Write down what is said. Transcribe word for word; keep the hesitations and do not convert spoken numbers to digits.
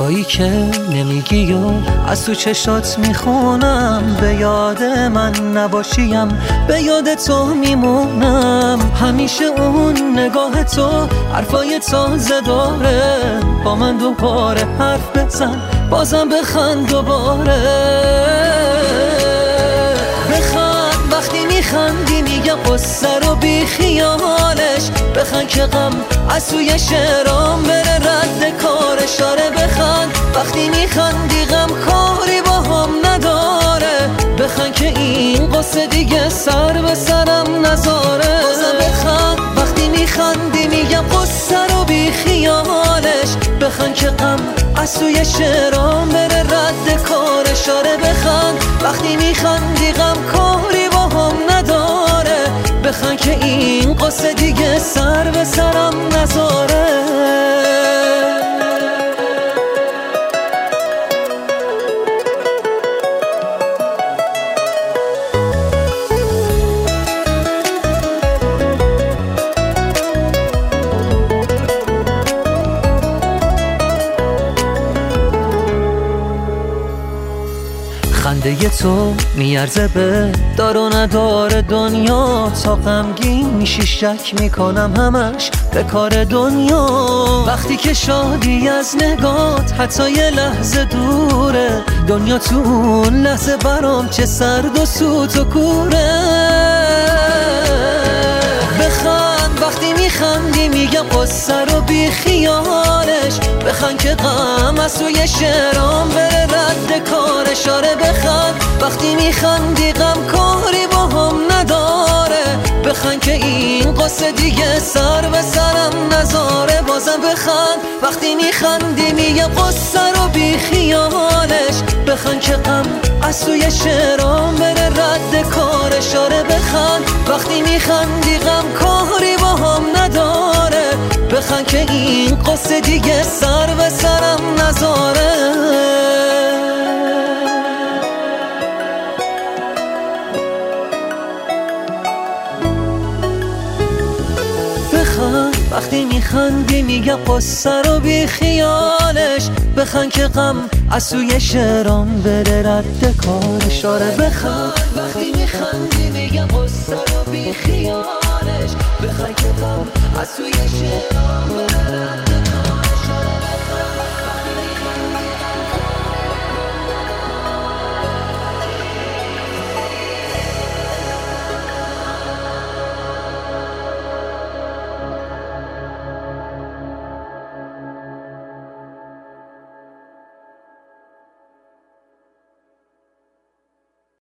حرفایی که نمیگی و از تو چشات میخونم، به یاد من نباشیم به یاد تو میمونم. همیشه اون نگاه تو حرفای تازه داره، با من دوباره حرف بزن بازم بخند دوباره. بخند وقتی میخندی میگم قصه رو بی خیالش، بخند که غم از توی شعرام بره رد کارش. آره بخند وقتی میخندی غم کاری با هم نداره، بخند که این قصه دیگه سر به سرم نذاره. بازم بخند وقتی میخندی میگم قصه رو بی خیالش، بخند که غم از توی شعرام بره رد کارش. آره بخند وقتی میخندی غم کاری با هم نداره، بخند که این قصه دیگه سر به سرم نذاره. خنده تو میارزه به دار و ندار دنیا، تا غمگین میشی شک میکنم همش به کار دنیا. وقتی که شادی از نگات حتی یه لحظه دوره، دنیا تو اون لحظه برام چه سرد و سوت و کوره. بخند وقتی میخندی میگم قصه رو بی خیالش، بخند که غم از توی شعرام بره رد کارش. آره بخند وقتی میخندی غم کاری با هم نداره، بخند که این قصه دیگه سر به سرم نذاره. بازم بخند وقتی میخندی میگم قصه رو بی خیالش، بخند که غم از توی شعرام بره رد کارش. آره بخند وقتی میخندی غم کاری با هم نداره، بخند که این قصه دیگه سر به سرم نذاره. وقتی میخندی میگم قصه رو بی خیالش، بخند که غم از توی شعرام بره رد کارش. آره بخند وقتی میخندی میگم قصه رو بی خیالش، بخند که غم از توی شعرام بره رد